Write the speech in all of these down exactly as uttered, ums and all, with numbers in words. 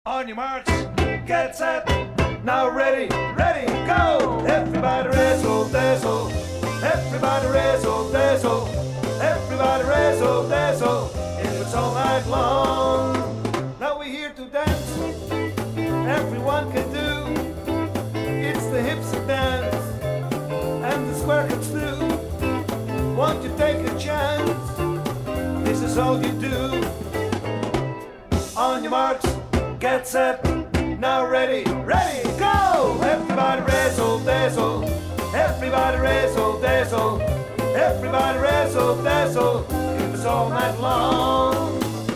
On your marks, get set, now ready, ready, go! Everybody razzle dazzle, everybody razzle dazzle, everybody razzle dazzle, and it's all night long. Now we're here to dance, everyone can do. It's the hipster dance, and the square cuts too. Won't you take a chance? This is all you do. On your marks, get set, now ready, ready, go! Everybody razzle dazzle, everybody razzle dazzle, everybody razzle dazzle, keep us all night long.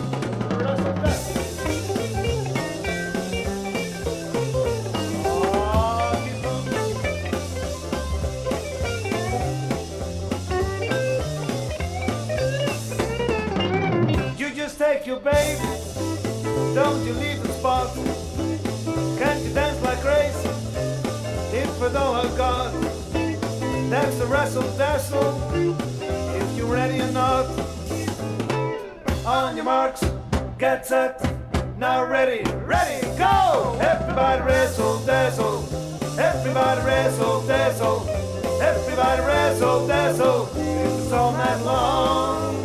You just take your baby, don't you leave the spot. Can't you dance like crazy if I don't have God? That's the wrestle dazzle, if you're ready or not. On your marks, get set, now ready, ready, go! Everybody wrestle dazzle, everybody wrestle dazzle, everybody wrestle dazzle, it's all night long.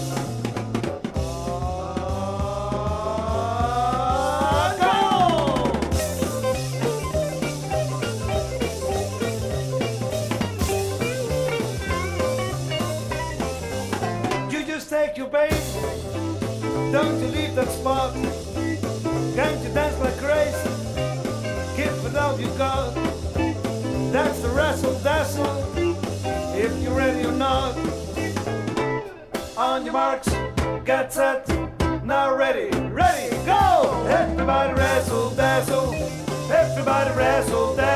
Take your baby, don't you leave that spot. Can't you dance like crazy, give it all you got. That's the wrestle dazzle, if you're ready or not. On your marks, get set, now ready, ready, go! Everybody wrestle dazzle, everybody wrestle dazzle.